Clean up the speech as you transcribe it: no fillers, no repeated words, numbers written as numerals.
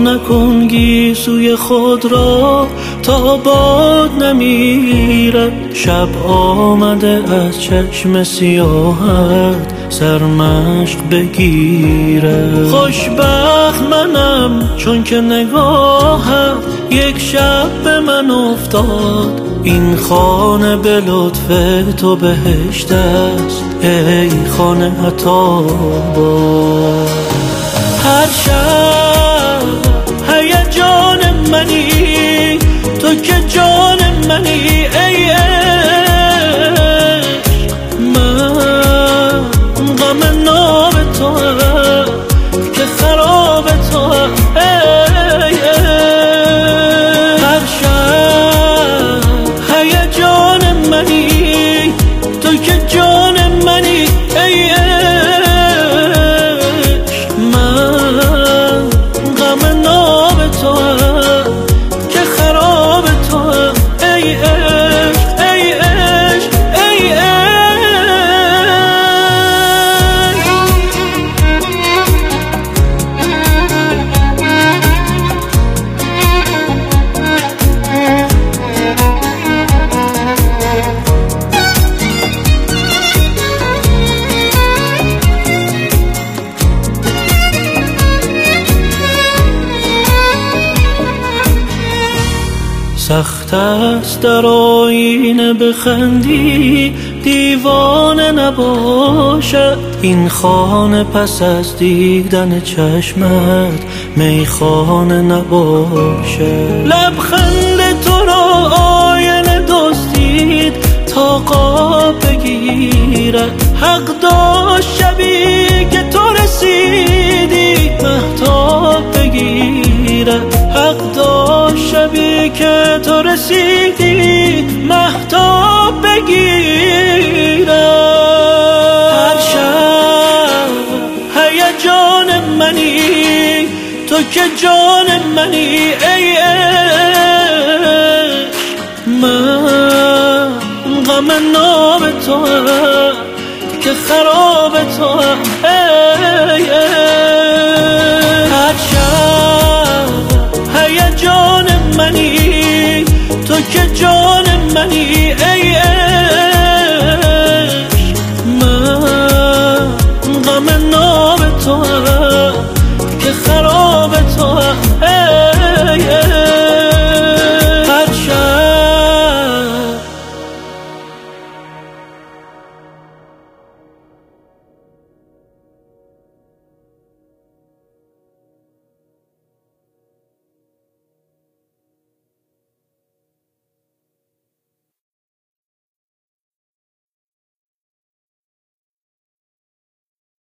نکن گیسوی خود را تا باد نمیرد. شب آمده از چشم سیاهت سرمشق بگیرد. خوشبخت منم چون که نگاهت یک شب به من افتاد. این خانه به لطف تو بهشت است ای خانه عطاباد. هر شب هیجان منی تو که جان منی ای عشق. من غم ناب تو هم که خراب تو هم ای عشق. هر شب هیجان منی تو که جان منی ای عشق. من غم ناب تو هم که خراب تو هم ای عشق ای عشق ای سخت است در آینه بخندی دیوانه نباشد. این خانه پس از دیدن چشمت میخانه نباشد. لبخند تو را آینه دزدید تا قاب بگیرد. حق داشت شبی که تو رسیدی مهتاب بگیرد. حق داشت شبی که تو رسیدی مهتاب بگیرد. هر شب هیجان منی تو که جان منی ای عشق. من غم ناب تو هم که خراب تو هم ای عشق. هر شب هیجان منی تو که جان منی ای عشق. من غم ناب تو هم که خراب تو هم